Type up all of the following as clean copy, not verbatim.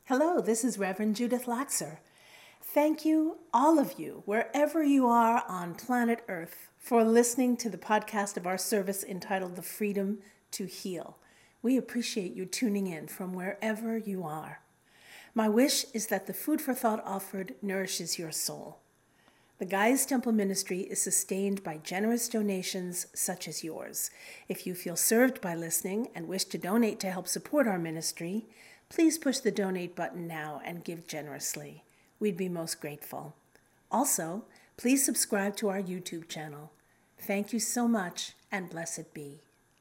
Hello, this is Reverend Judith Laxer. Thank you, all of you, wherever you are on planet Earth, for listening to the podcast of our service entitled The Freedom to Heal. We appreciate you tuning in from wherever you are. My wish is that the food for thought offered nourishes your soul. The Gaia's Temple Ministry is sustained by generous donations such as yours. If you feel served by listening and wish to donate to help support our ministry, please push the donate button now and give generously. We'd be most grateful. Also, please subscribe to our YouTube channel. Thank you so much, and blessed be.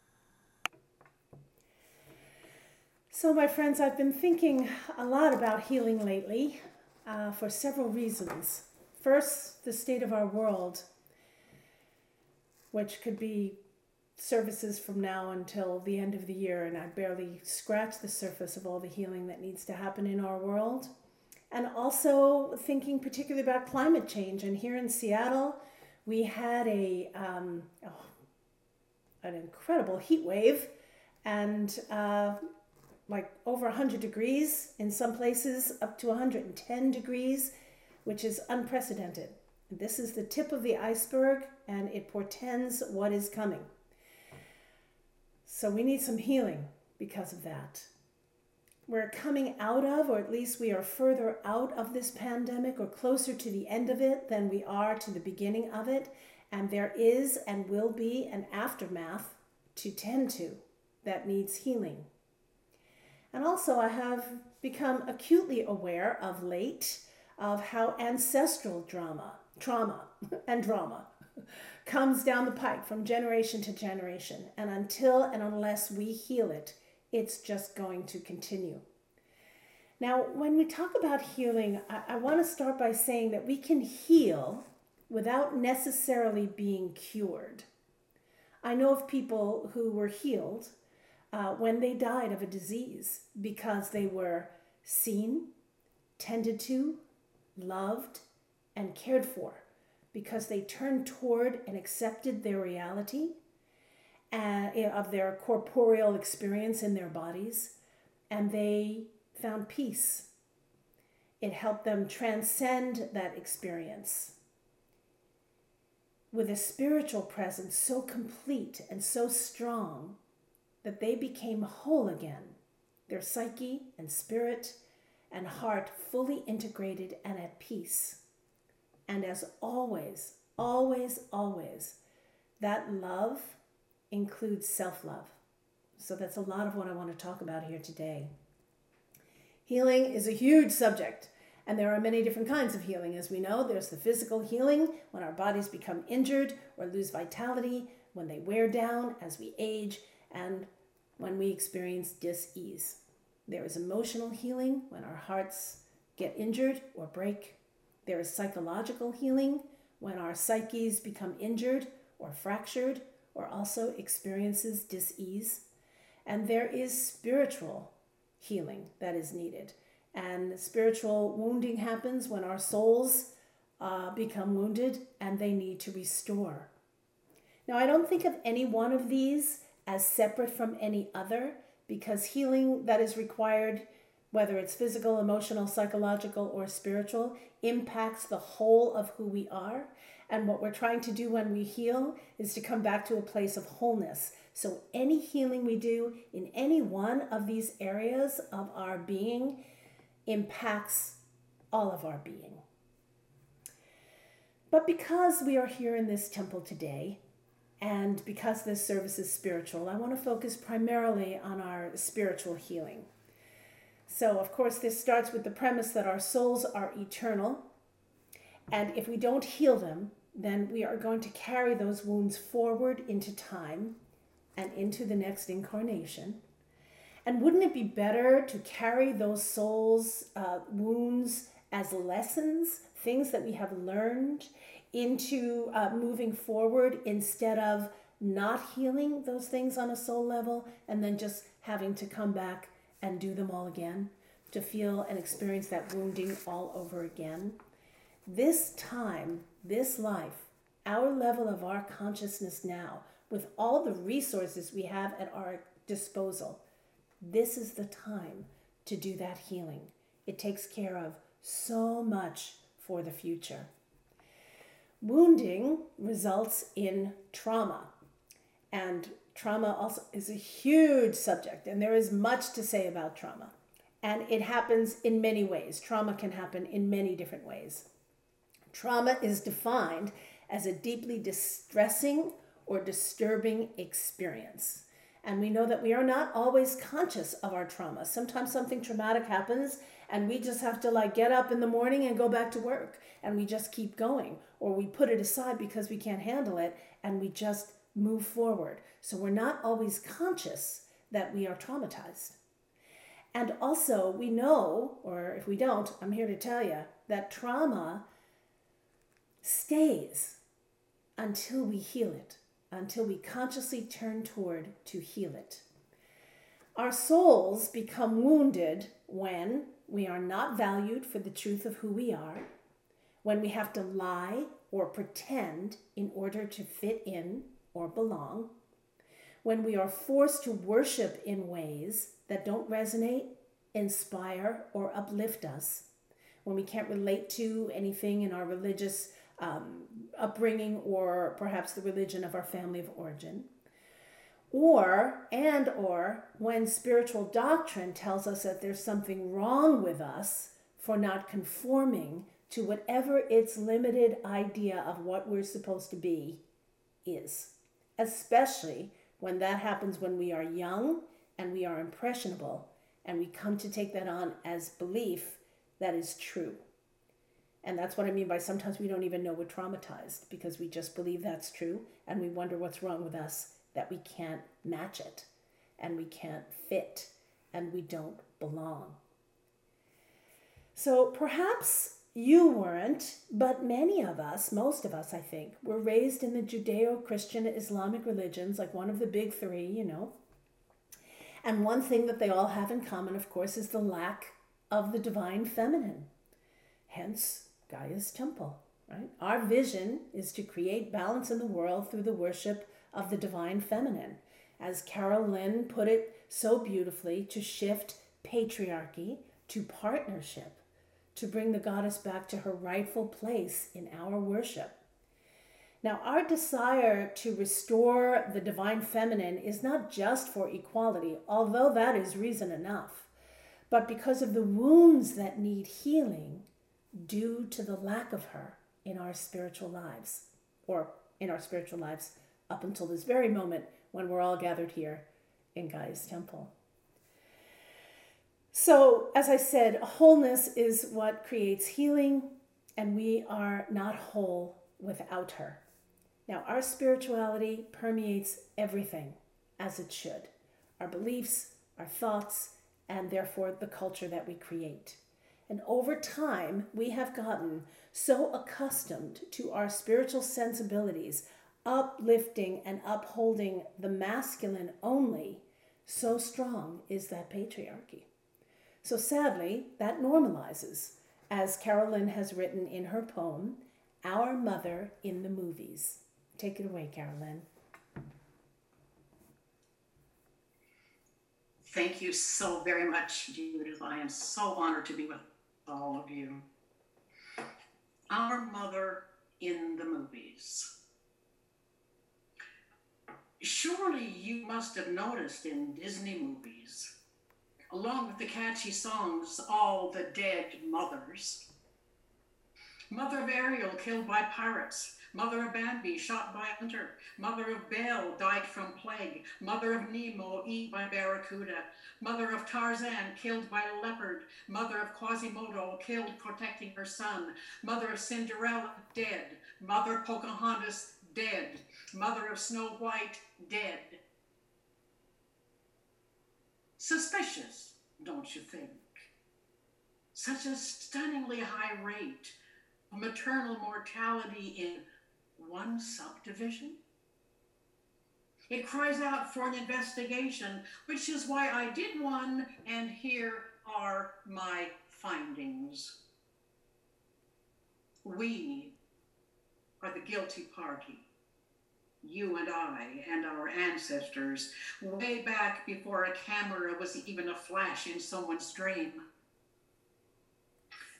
So, my friends, I've been thinking a lot about healing lately for several reasons. First, the state of our world, which could be services from now until the end of the year, and I barely scratched the surface of all the healing that needs to happen in our world. And also thinking particularly about climate change. And here in Seattle, we had an incredible heat wave, and like over 100 degrees in some places, up to 110 degrees, which is unprecedented. This is the tip of the iceberg, and it portends what is coming. So we need some healing because of that. We're coming out of, or at least we are further out of this pandemic, or closer to the end of it than we are to the beginning of it. And there is and will be an aftermath to tend to that needs healing. And also I have become acutely aware of late of how ancestral trauma comes down the pike from generation to generation. And until and unless we heal it, it's just going to continue. Now, when we talk about healing, I want to start by saying that we can heal without necessarily being cured. I know of people who were healed when they died of a disease because they were seen, tended to, loved, and cared for, because they turned toward and accepted their reality of their corporeal experience in their bodies, and they found peace. It helped them transcend that experience with a spiritual presence so complete and so strong that they became whole again, their psyche and spirit and heart fully integrated and at peace. And as always, always, always, that love includes self-love. So that's a lot of what I want to talk about here today. Healing is a huge subject, and there are many different kinds of healing. As we know, there's the physical healing, when our bodies become injured or lose vitality, when they wear down as we age, and when we experience dis-ease. There is emotional healing, when our hearts get injured or break. There is psychological healing, when our psyches become injured or fractured, or also experiences dis-ease. And there is spiritual healing that is needed. And spiritual wounding happens when our souls become wounded and they need to restore. Now, I don't think of any one of these as separate from any other, because healing that is required, whether it's physical, emotional, psychological, or spiritual, impacts the whole of who we are. And what we're trying to do when we heal is to come back to a place of wholeness. So any healing we do in any one of these areas of our being impacts all of our being. But because we are here in this temple today, and because this service is spiritual, I want to focus primarily on our spiritual healing. So, of course, this starts with the premise that our souls are eternal, and if we don't heal them, then we are going to carry those wounds forward into time and into the next incarnation. And wouldn't it be better to carry those souls' wounds as lessons, things that we have learned, into moving forward, instead of not healing those things on a soul level and then just having to come back and do them all again, to feel and experience that wounding all over again? This time, this life, our level of our consciousness now, with all the resources we have at our disposal, this is the time to do that healing. It takes care of so much for the future. Wounding results in trauma. And trauma also is a huge subject, and there is much to say about trauma. And it happens in many ways. Trauma can happen in many different ways. Trauma is defined as a deeply distressing or disturbing experience. And we know that we are not always conscious of our trauma. Sometimes something traumatic happens and we just have to get up in the morning and go back to work, and we just keep going, or we put it aside because we can't handle it and we just move forward. So we're not always conscious that we are traumatized. And also we know, or if we don't, I'm here to tell you that trauma stays until we heal it, until we consciously turn toward to heal it. Our souls become wounded when we are not valued for the truth of who we are, when we have to lie or pretend in order to fit in or belong, when we are forced to worship in ways that don't resonate, inspire, or uplift us, when we can't relate to anything in our religious upbringing or perhaps the religion of our family of origin, or when spiritual doctrine tells us that there's something wrong with us for not conforming to whatever its limited idea of what we're supposed to be is, especially when that happens when we are young and we are impressionable and we come to take that on as belief that is true. And that's what I mean by sometimes we don't even know we're traumatized because we just believe that's true and we wonder what's wrong with us, that we can't match it and we can't fit and we don't belong. So perhaps you weren't, but many of us, most of us I think, were raised in the Judeo-Christian Islamic religions, like one of the big three, And one thing that they all have in common, of course, is the lack of the divine feminine. Hence, Gaia's temple, right? Our vision is to create balance in the world through the worship of the divine feminine. As Carol Lynn put it so beautifully, to shift patriarchy to partnership, to bring the goddess back to her rightful place in our worship. Now, our desire to restore the divine feminine is not just for equality, although that is reason enough, but because of the wounds that need healing due to the lack of her in our spiritual lives, or in our spiritual lives up until this very moment when we're all gathered here in Gaia's temple. So, as I said, wholeness is what creates healing, and we are not whole without her. Now, our spirituality permeates everything, as it should. Our beliefs, our thoughts, and therefore the culture that we create. And over time, we have gotten so accustomed to our spiritual sensibilities, uplifting and upholding the masculine only, so strong is that patriarchy. So sadly, that normalizes, as Carol Lynn has written in her poem, Our Mother in the Movies. Take it away, Carol Lynn. Thank you so very much, Judith. I am so honored to be with all of you. Our Mother in the Movies. Surely you must have noticed in Disney movies, along with the catchy songs, all the dead mothers. Mother of Ariel killed by pirates. Mother of Bambi shot by a hunter. Mother of Belle died from plague. Mother of Nemo eaten by barracuda. Mother of Tarzan killed by a leopard. Mother of Quasimodo killed protecting her son. Mother of Cinderella dead. Mother Pocahontas dead. Mother of Snow White dead. Suspicious, don't you think? Such a stunningly high rate of maternal mortality in one subdivision? It cries out for an investigation, which is why I did one, and here are my findings. We are the guilty party. You and I and our ancestors, way back before a camera was even a flash in someone's dream.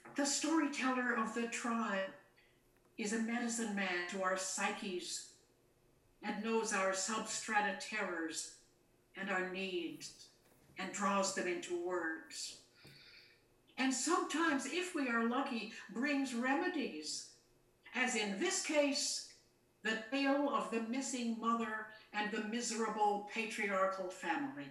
The storyteller of the tribe is a medicine man to our psyches and knows our substrata terrors and our needs and draws them into words. And sometimes, if we are lucky, brings remedies, as in this case, the tale of the missing mother and the miserable patriarchal family.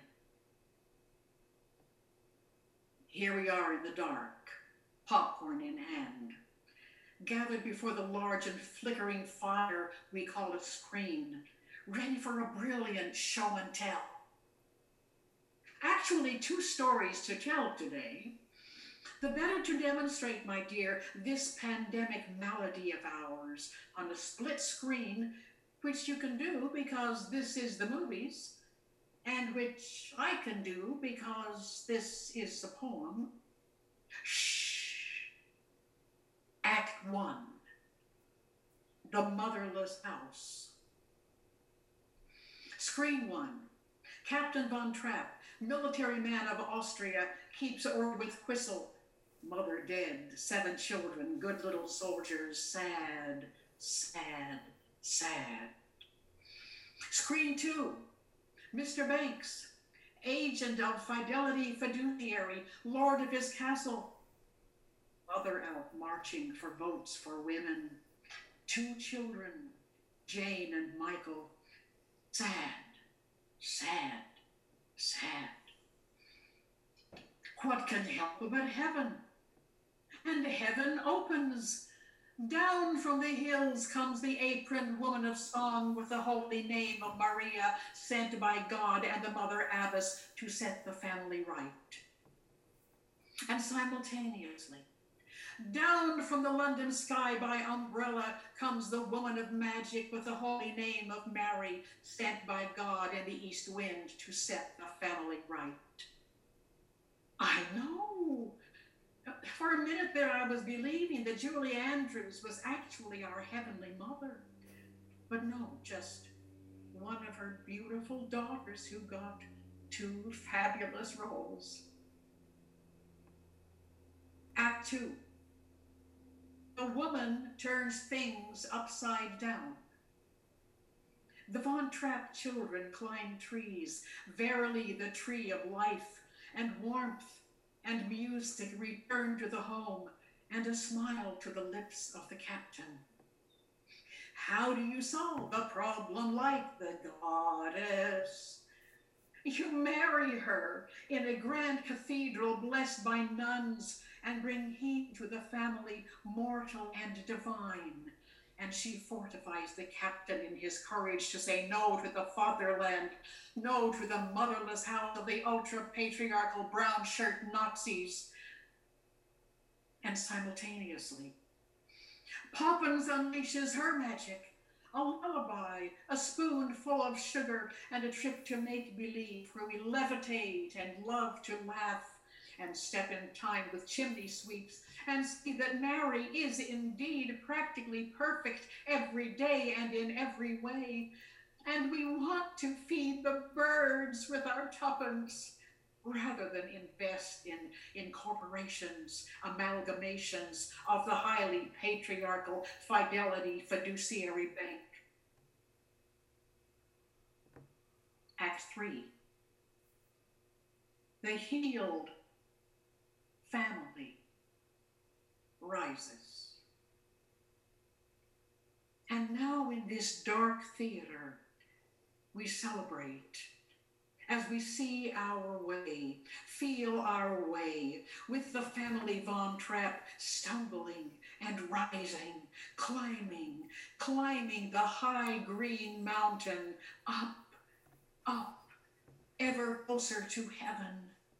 Here we are in the dark, popcorn in hand, gathered before the large and flickering fire we call a screen, ready for a brilliant show and tell. Actually, 2 stories to tell today. The better to demonstrate, my dear, this pandemic malady of ours on a split screen, which you can do because this is the movies, and which I can do because this is the poem. Shh. Act 1, The Motherless House. Screen 1, Captain von Trapp, military man of Austria, keeps order with whistle. Mother dead, 7 children, good little soldiers, sad, sad, sad. Screen 2, Mr. Banks, agent of Fidelity Fiduciary, lord of his castle. Mother out marching for votes for women. 2 children, Jane and Michael. Sad, sad, sad. What can help but heaven? And heaven opens. Down from the hills comes the aproned woman of song with the holy name of Maria, sent by God and the mother abbess to set the family right. And simultaneously, down from the London sky by umbrella comes the woman of magic with the holy name of Mary, sent by God and the east wind to set the family right. I know. For a minute there, I was believing that Julie Andrews was actually our heavenly mother. But no, just one of her beautiful daughters who got 2 fabulous roles. Act 2. A woman turns things upside down. The Von Trapp children climb trees, verily the tree of life, and warmth and music return to the home, and a smile to the lips of the captain. How do you solve a problem like the goddess? You marry her in a grand cathedral blessed by nuns and bring heat to the family, mortal and divine. And she fortifies the captain in his courage to say no to the fatherland, no to the motherless house of the ultra-patriarchal brown shirt Nazis. And simultaneously, Poppins unleashes her magic, a lullaby, a spoonful of sugar, and a trip to make-believe where we levitate and love to laugh and step in time with chimney sweeps and see that Mary is indeed practically perfect every day and in every way. And we want to feed the birds with our tuppence rather than invest in corporations, amalgamations of the highly patriarchal Fidelity Fiduciary Bank. Act 3. The healed family rises. And now in this dark theater, we celebrate as we see our way, feel our way, with the family Von Trapp stumbling and rising, climbing the high green mountain, up, ever closer to heaven.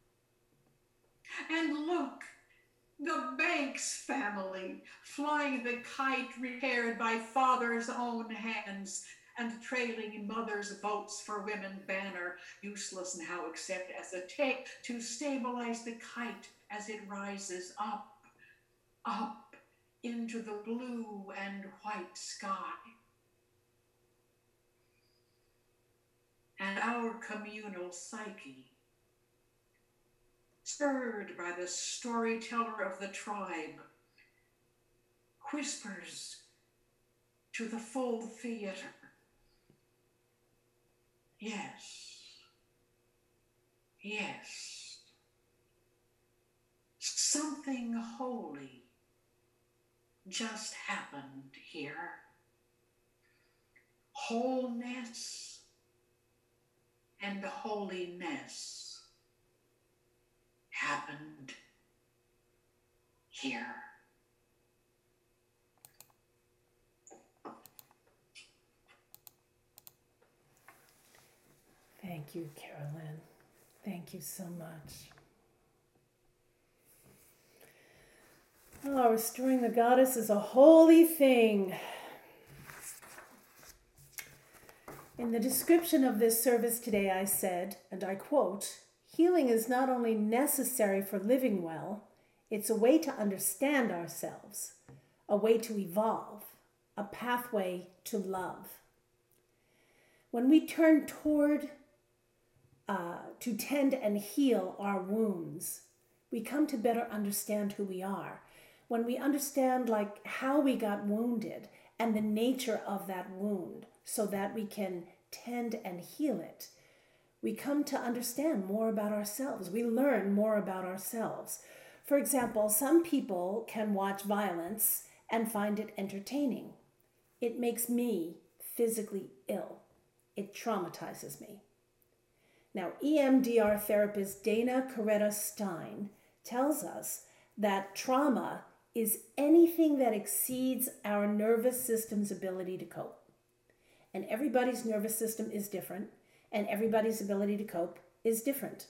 And look, the Banks family, flying the kite repaired by father's own hands, and trailing mother's votes for women banner, useless now except as a tape to stabilize the kite as it rises up into the blue and white sky. And our communal psyche stirred by the storyteller of the tribe, whispers to the full theater. Yes, yes, something holy just happened here. Wholeness and holiness happened here. Thank you, Carolyn. Thank you so much. Oh, restoring the goddess is a holy thing. In the description of this service today, I said, and I quote, "Healing is not only necessary for living well, it's a way to understand ourselves, a way to evolve, a pathway to love." When we turn toward to tend and heal our wounds, we come to better understand who we are. When we understand like how we got wounded and the nature of that wound so that we can tend and heal it, we come to understand more about ourselves. We learn more about ourselves. For example, some people can watch violence and find it entertaining. It makes me physically ill. It traumatizes me. Now, EMDR therapist Dana Coretta Stein tells us that trauma is anything that exceeds our nervous system's ability to cope. And everybody's nervous system is different, and everybody's ability to cope is different.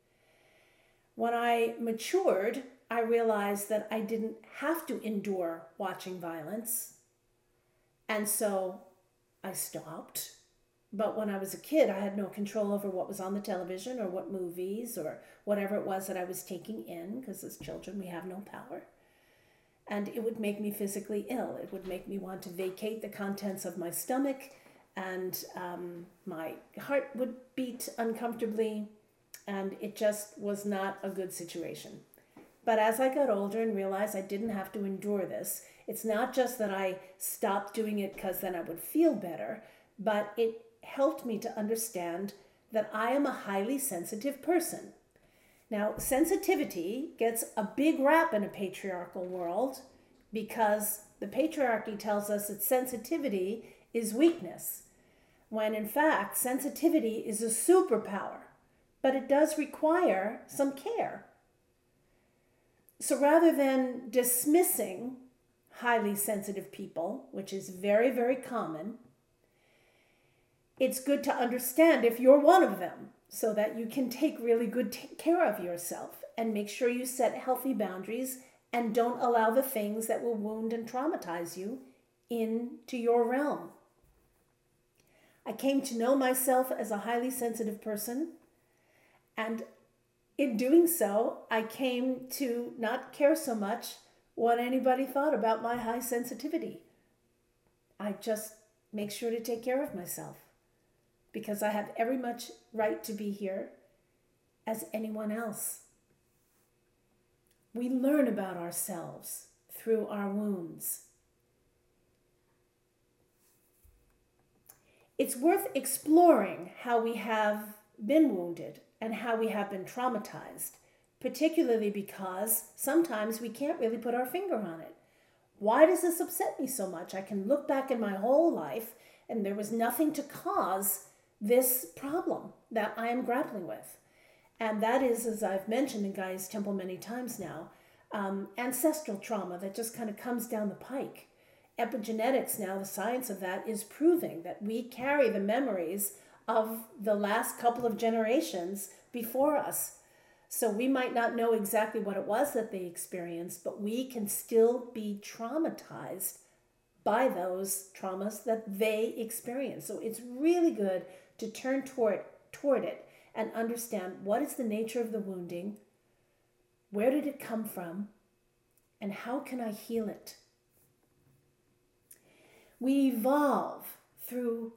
When I matured, I realized that I didn't have to endure watching violence, and so I stopped. But when I was a kid, I had no control over what was on the television or what movies or whatever it was that I was taking in, because as children, we have no power. And it would make me physically ill. It would make me want to vacate the contents of my stomach, and my heart would beat uncomfortably, and it just was not a good situation. But as I got older and realized I didn't have to endure this, it's not just that I stopped doing it because then I would feel better, but it helped me to understand that I am a highly sensitive person. Now, sensitivity gets a big rap in a patriarchal world because the patriarchy tells us that sensitivity is weakness, when in fact, sensitivity is a superpower, but it does require some care. So rather than dismissing highly sensitive people, which is very, very common, it's good to understand if you're one of them so that you can take really good care of yourself and make sure you set healthy boundaries and don't allow the things that will wound and traumatize you into your realm. I came to know myself as a highly sensitive person, and in doing so, I came to not care so much what anybody thought about my high sensitivity. I just make sure to take care of myself, because I have every much right to be here as anyone else. We learn about ourselves through our wounds. It's worth exploring how we have been wounded and how we have been traumatized, particularly because sometimes we can't really put our finger on it. Why does this upset me so much? I can look back in my whole life and there was nothing to cause this problem that I am grappling with. And that is, as I've mentioned in Gaia's Temple many times now, ancestral trauma that just kind of comes down the pike. Epigenetics now, the science of that, is proving that we carry the memories of the last couple of generations before us. So we might not know exactly what it was that they experienced, but we can still be traumatized by those traumas that they experienced. So it's really good to turn toward it and understand what is the nature of the wounding, where did it come from, and how can I heal it? We evolve through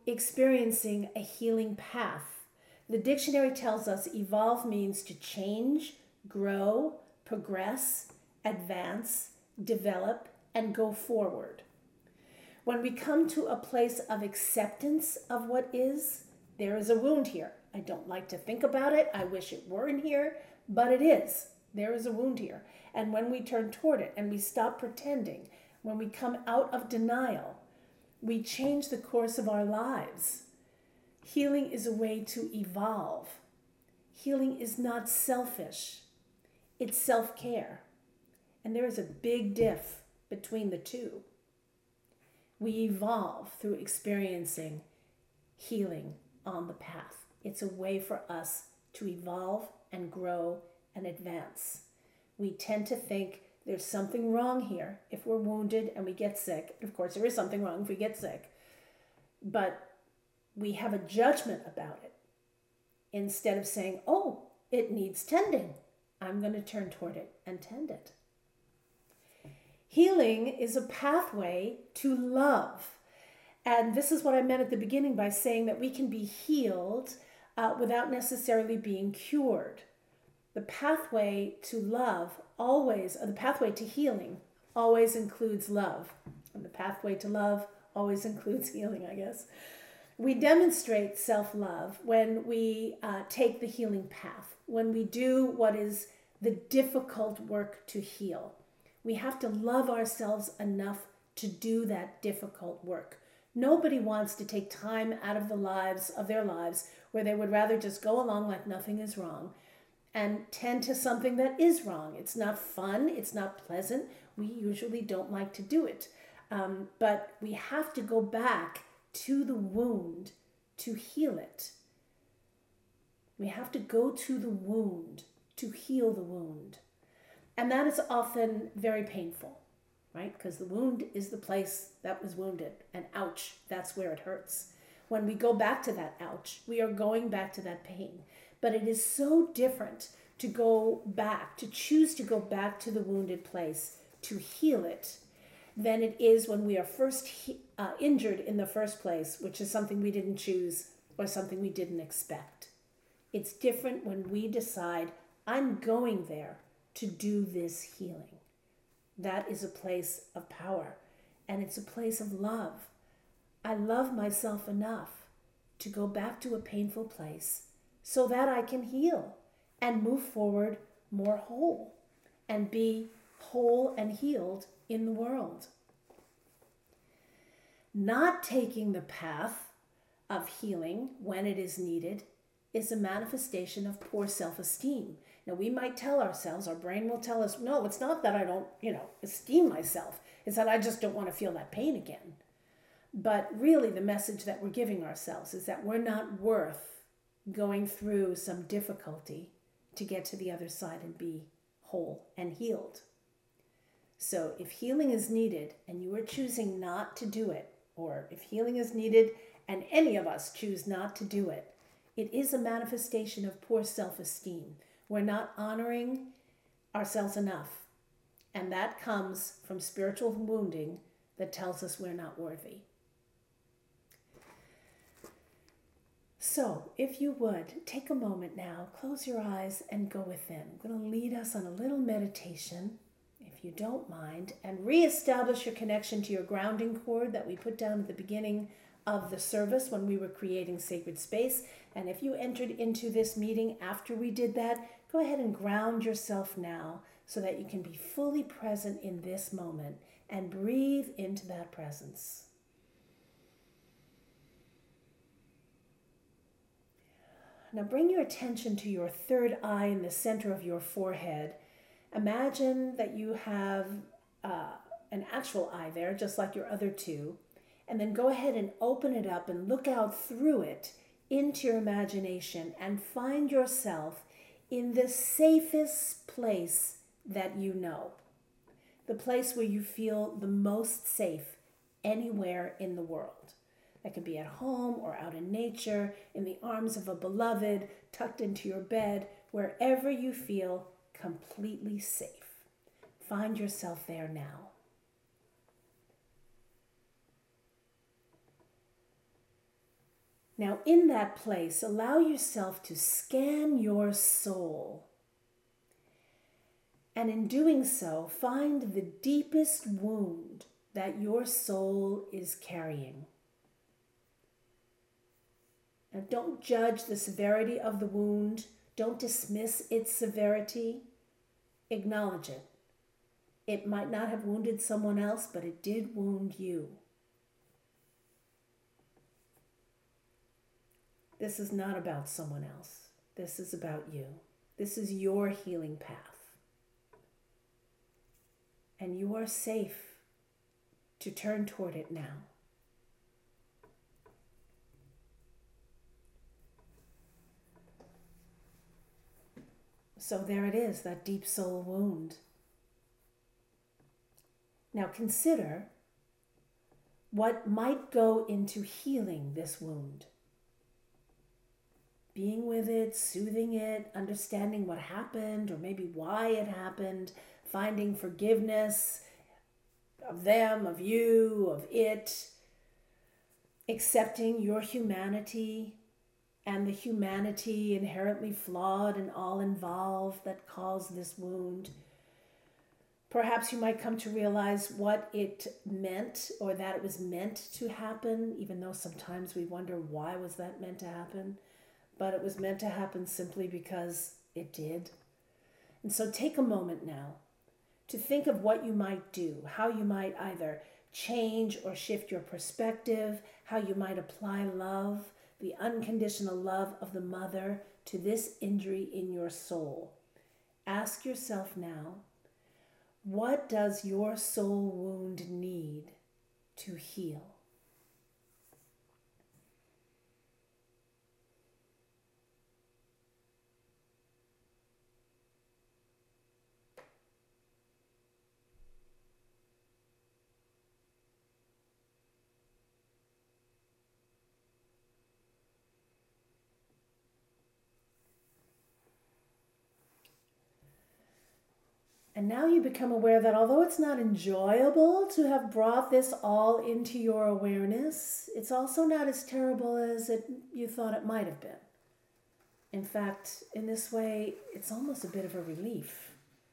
experiencing a healing path. The dictionary tells us evolve means to change, grow, progress, advance, develop, and go forward. When we come to a place of acceptance of what is, there is a wound here. I don't like to think about it. I wish it weren't here, but it is. There is a wound here. And when we turn toward it and we stop pretending, when we come out of denial, we change the course of our lives. Healing is a way to evolve. Healing is not selfish. It's self-care. And there is a big diff between the two. We evolve through experiencing healing on the path. It's a way for us to evolve and grow and advance. We tend to think there's something wrong here if we're wounded and we get sick. Of course, there is something wrong if we get sick. But we have a judgment about it instead of saying, oh, it needs tending. I'm going to turn toward it and tend it. Healing is a pathway to love. And this is what I meant at the beginning by saying that we can be healed without necessarily being cured. The pathway to love always, or the pathway to healing always includes love. And the pathway to love always includes healing, I guess. We demonstrate self-love when we take the healing path, when we do what is the difficult work to heal. We have to love ourselves enough to do that difficult work. Nobody wants to take time out of their lives where they would rather just go along like nothing is wrong and tend to something that is wrong. It's not fun. It's not pleasant. We usually don't like to do it. But we have to go back to the wound to heal it. We have to go to the wound to heal the wound. And that is often very painful, right? Because the wound is the place that was wounded. And ouch, that's where it hurts. When we go back to that ouch, we are going back to that pain. But it is so different to go back, to choose to go back to the wounded place, to heal it, than it is when we are first injured in the first place, which is something we didn't choose or something we didn't expect. It's different when we decide, I'm going there to do this healing. That is a place of power, and it's a place of love. I love myself enough to go back to a painful place so that I can heal and move forward more whole and be whole and healed in the world. Not taking the path of healing when it is needed is a manifestation of poor self-esteem. Now, we might tell ourselves, our brain will tell us, no, it's not that I don't, esteem myself. It's that I just don't want to feel that pain again. But really, the message that we're giving ourselves is that we're not worth going through some difficulty to get to the other side and be whole and healed. So if healing is needed and you are choosing not to do it, or if healing is needed and any of us choose not to do it, it is a manifestation of poor self-esteem. We're not honoring ourselves enough. And that comes from spiritual wounding that tells us we're not worthy. So, if you would, take a moment now, close your eyes and go within. I'm going to lead us on a little meditation, if you don't mind, and reestablish your connection to your grounding cord that we put down at the beginning of the service when we were creating sacred space. And if you entered into this meeting after we did that, go ahead and ground yourself now so that you can be fully present in this moment and breathe into that presence. Now bring your attention to your third eye in the center of your forehead. Imagine that you have an actual eye there, just like your other two. And then go ahead and open it up and look out through it into your imagination and find yourself in the safest place that you know. The place where you feel the most safe anywhere in the world. That could be at home or out in nature, in the arms of a beloved, tucked into your bed, wherever you feel completely safe. Find yourself there now. Now, in that place, allow yourself to scan your soul And in doing so, find the deepest wound that your soul is carrying. Now, don't judge the severity of the wound. Don't dismiss its severity. Acknowledge it. It might not have wounded someone else, but it did wound you. This is not about someone else. This is about you. This is your healing path. And you are safe to turn toward it now. So there it is, that deep soul wound. Now consider what might go into healing this wound. Being with it, soothing it, understanding what happened or maybe why it happened, finding forgiveness of them, of you, of it, accepting your humanity and the humanity inherently flawed and all involved that caused this wound. Perhaps you might come to realize what it meant or that it was meant to happen, even though sometimes we wonder why was that meant to happen. But it was meant to happen simply because it did. And so take a moment now to think of what you might do, how you might either change or shift your perspective, how you might apply love, the unconditional love of the mother to this injury in your soul. Ask yourself now, what does your soul wound need to heal? And now you become aware that although it's not enjoyable to have brought this all into your awareness, it's also not as terrible as you thought it might have been. In fact, in this way, it's almost a bit of a relief.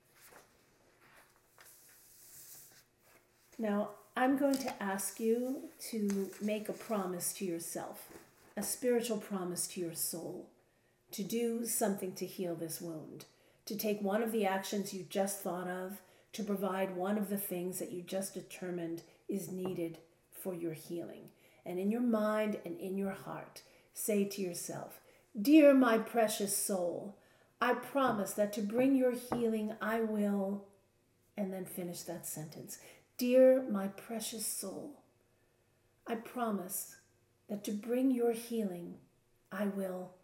Now, I'm going to ask you to make a promise to yourself, a spiritual promise to your soul, to do something to heal this wound. To take one of the actions you just thought of, to provide one of the things that you just determined is needed for your healing. And in your mind and in your heart, say to yourself, "Dear my precious soul, I promise that to bring your healing I will," and then finish that sentence. "Dear my precious soul, I promise that to bring your healing I will."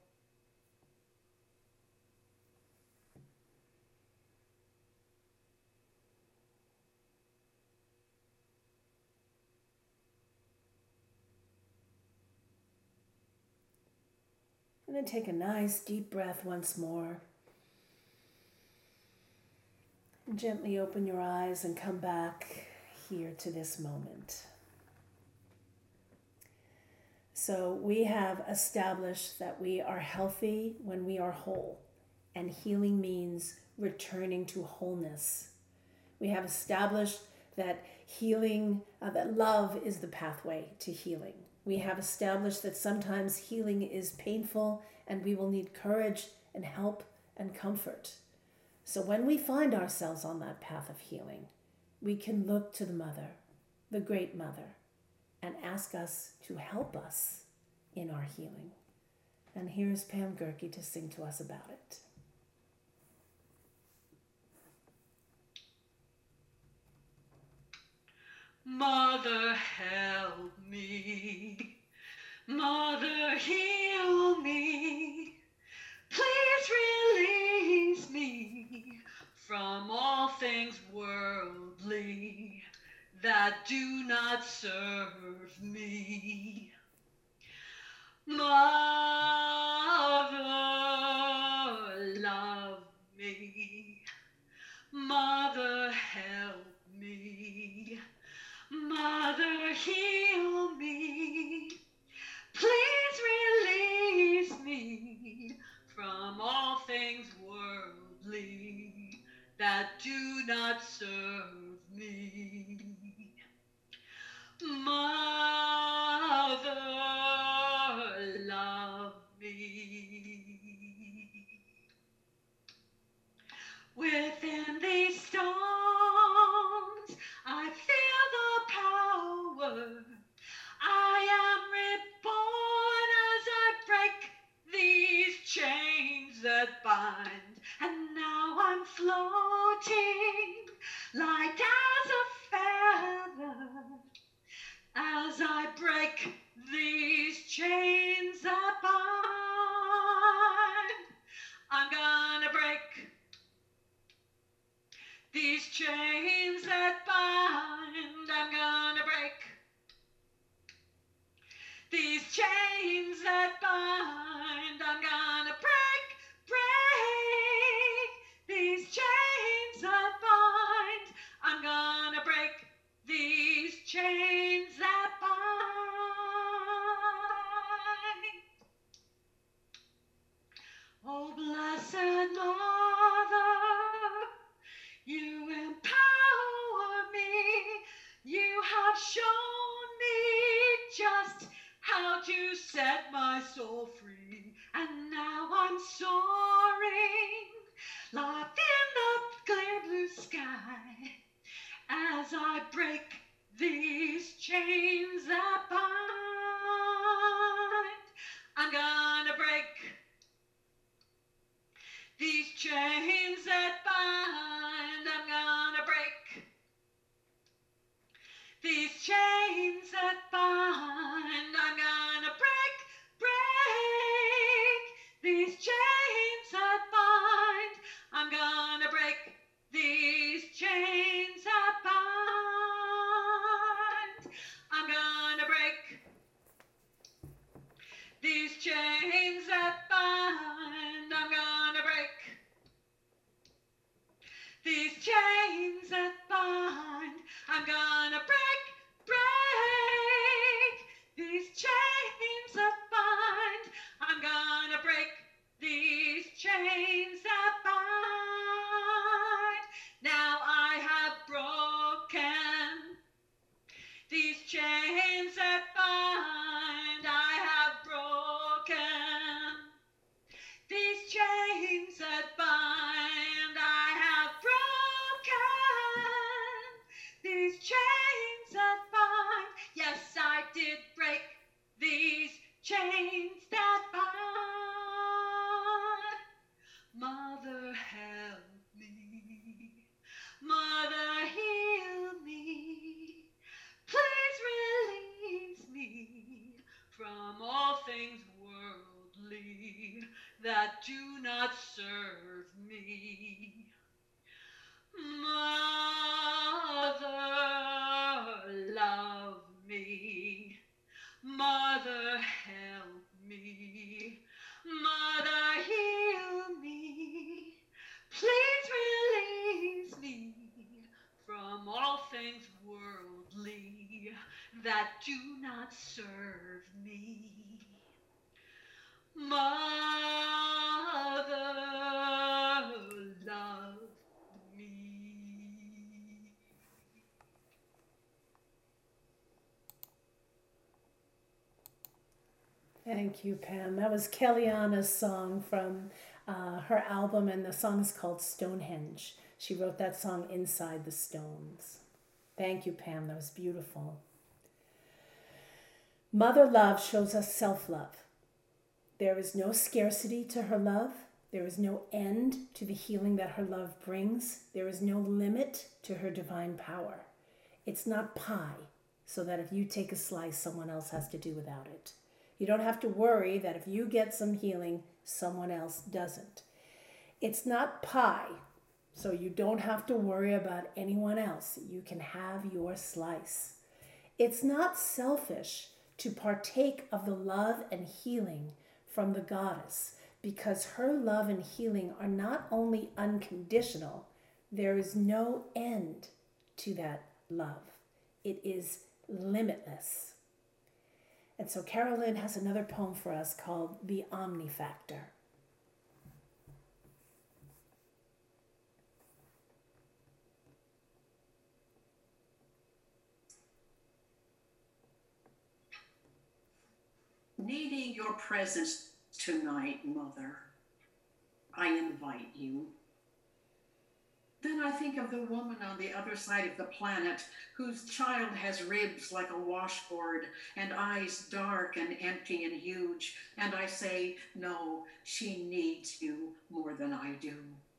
And then take a nice deep breath once more. And gently open your eyes and come back here to this moment. So we have established that we are healthy when we are whole, and healing means returning to wholeness. We have established that healing, that love is the pathway to healing. We have established that sometimes healing is painful and we will need courage and help and comfort. So when we find ourselves on that path of healing, we can look to the mother, the great mother, and ask us to help us in our healing. And here's Pam Gerke to sing to us about it. Mother, help me. Mother, heal me. Please release me from all things worldly that do not serve me. Mother, love me. Mother, help me. Mother, heal me. Please release me from all things worldly that do do not serve me. Mother, love me. Within these stones, I feel the power. I am reborn as I break these chains that bind. And now I'm floating light as a feather as I break these chains that bind. I'm gonna break these chains that bind. I'm gonna break these chains that bind. I'm gonna break these chains that bind. I'm gonna break these chains that bind. Oh, blessed Mother, you empower me. You have shown me just how to set my soul free. And now I'm soaring, locked in the clear blue sky, as I break these chains that bind. I'm gonna break these chains that bind. I'm gonna break these chains that bind. I'm gonna break these chains that bind. I'm gonna break these chains that bind. I'm gonna break these chains that bind. I'm gonna break these chains that bind. I'm gonna break these chains that bind. I'm gonna break these chains that bind. Now I have broken these chains that bind. I have broken these chains that bind. I have broken these chains that bind. Yes, I did break these chains that bind. Mother, help me. Mother, heal me. Please release me from all things worldly that do not serve me. Mother, love me. Mother, help me. Mother, heal me. Please release me from all things worldly that do not serve me. Mother, love me. Thank you, Pam. That was Kellyanna's song from her album, and the song is called Stonehenge. She wrote that song inside the stones. Thank you, Pam. That was beautiful. Mother love shows us self-love. There is no scarcity to her love. There is no end to the healing that her love brings. There is no limit to her divine power. It's not pie, so that if you take a slice, someone else has to do without it. You don't have to worry that if you get some healing, someone else doesn't. It's not pie, so you don't have to worry about anyone else. You can have your slice. It's not selfish to partake of the love and healing from the goddess, because her love and healing are not only unconditional, there is no end to that love. It is limitless. And so Carolyn has another poem for us called The Omnifactor. needing your presence tonight, Mother, I invite you. Then I think of the woman on the other side of the planet whose child has ribs like a washboard and eyes dark and empty and huge. And I say, no, she needs you more than I do.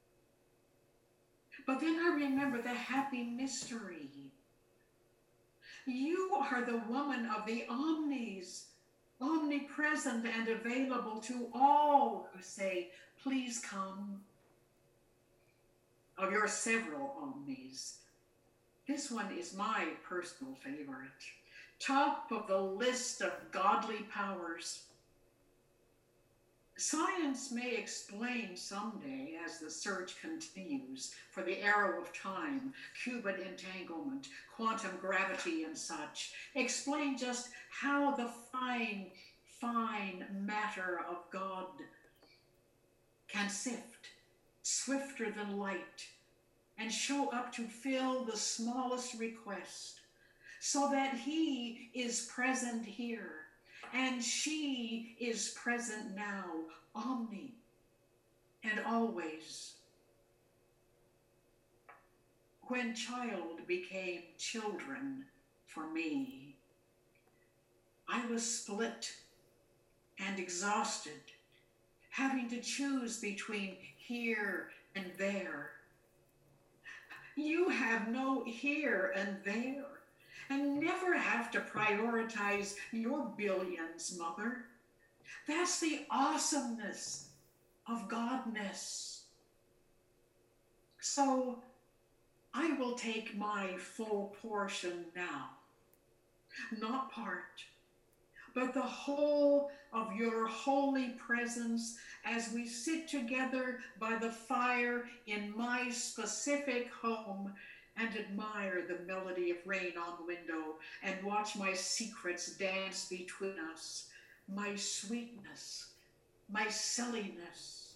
But then I remember the happy mystery. You are the woman of the omnis, omnipresent and available to all who say, please come. Of your several omnis, this one is my personal favorite. Top of the list of godly powers. Science may explain someday, as the search continues, for the arrow of time, qubit entanglement, quantum gravity and such, explain just how the fine, fine matter of God can sift swifter than light and show up to fill the smallest request, so that he is present here and she is present now, omni and always. When child became children for me, I was split and exhausted, having to choose between here and there. You have no here and there, and never have to prioritize your billions, Mother. That's the awesomeness of Godness. So I will take my full portion now, not part, but the whole of your holy presence as we sit together by the fire in my specific home and admire the melody of rain on the window and watch my secrets dance between us, my sweetness, my silliness.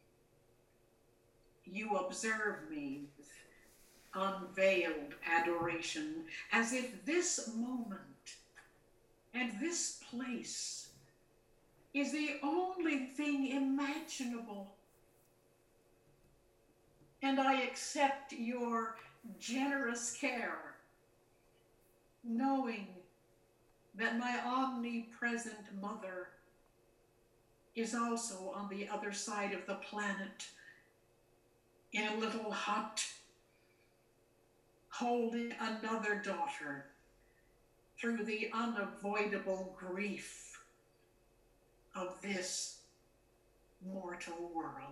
You observe me with unveiled adoration, as if this moment and this place is the only thing imaginable. And I accept your generous care, knowing that my omnipresent Mother is also on the other side of the planet in a little hut, holding another daughter through the unavoidable grief of this mortal world.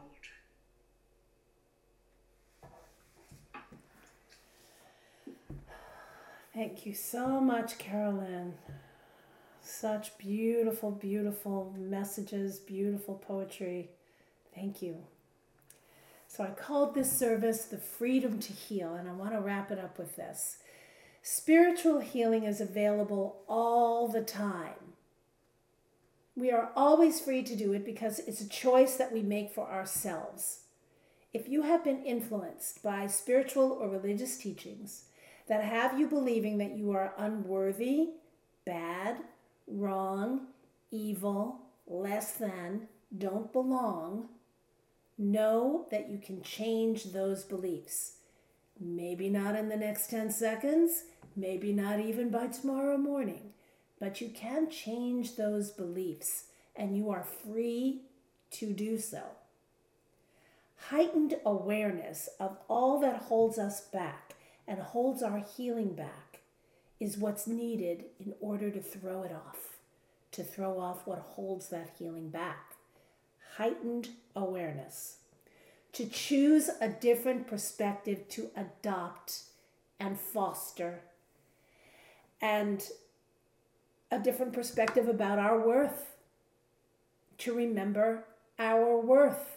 Thank you so much, Carolyn. Such beautiful, beautiful messages, beautiful poetry. Thank you. So I called this service The Freedom to Heal, and I want to wrap it up with this. Spiritual healing is available all the time. We are always free to do it because it's a choice that we make for ourselves. If you have been influenced by spiritual or religious teachings that have you believing that you are unworthy, bad, wrong, evil, less than, don't belong, know that you can change those beliefs. Maybe not in the next 10 seconds, maybe not even by tomorrow morning, but you can change those beliefs, and you are free to do so. Heightened awareness of all that holds us back and holds our healing back is what's needed in order to throw it off, to throw off what holds that healing back. Heightened awareness. To choose a different perspective to adopt and foster, and a different perspective about our worth. To remember our worth.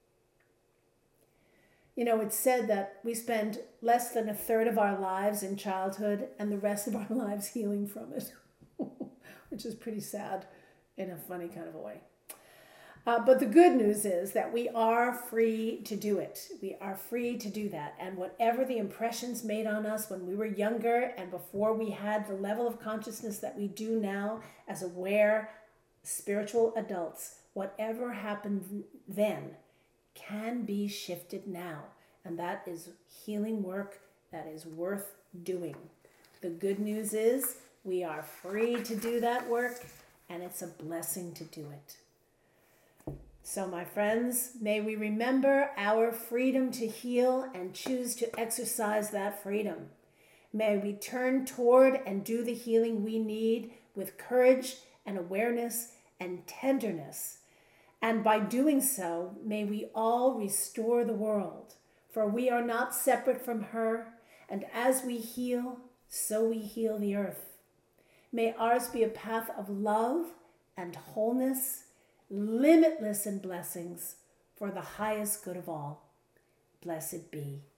You know, it's said that we spend less than a third of our lives in childhood and the rest of our lives healing from it, which is pretty sad in a funny kind of a way. But the good news is that we are free to do it. We are free to do that. And whatever the impressions made on us when we were younger and before we had the level of consciousness that we do now, as aware spiritual adults, whatever happened then can be shifted now. And that is healing work that is worth doing. The good news is we are free to do that work, and it's a blessing to do it. So, my friends, may we remember our freedom to heal and choose to exercise that freedom. May we turn toward and do the healing we need with courage and awareness and tenderness. And by doing so, may we all restore the world, for we are not separate from her, and as we heal, so we heal the earth. May ours be a path of love and wholeness, limitless in blessings, for the highest good of all. Blessed be.